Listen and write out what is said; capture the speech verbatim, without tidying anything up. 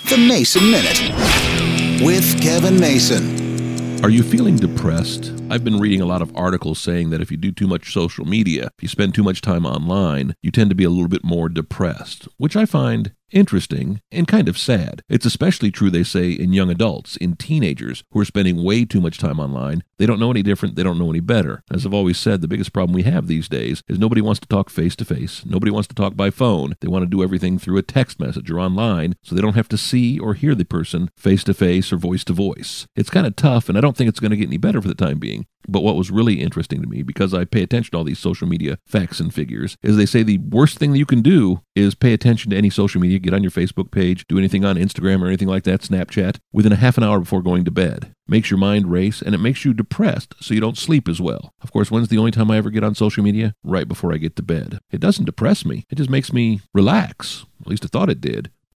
The Mason Minute with Kevin Mason. Are you feeling depressed? I've been reading a lot of articles saying that if you do too much social media, if you spend too much time online, you tend to be a little bit more depressed, which I find interesting and kind of sad. It's especially true, they say, in young adults, in teenagers who are spending way too much time online. They don't know any different. They don't know any better. As I've always said, the biggest problem we have these days is nobody wants to talk face-to-face. Nobody wants to talk by phone. They want to do everything through a text message or online so they don't have to see or hear the person face-to-face or voice-to-voice. It's kind of tough, and I don't think it's going to get any better for the time being. But what was really interesting to me, because I pay attention to all these social media facts and figures, is they say the worst thing that you can do is pay attention to any social media, get on your Facebook page, do anything on Instagram or anything like that, Snapchat, within a half an hour before going to bed. Makes your mind race, and it makes you depressed so you don't sleep as well. Of course, when's the only time I ever get on social media? Right before I get to bed. It doesn't depress me. It just makes me relax. At least I thought it did.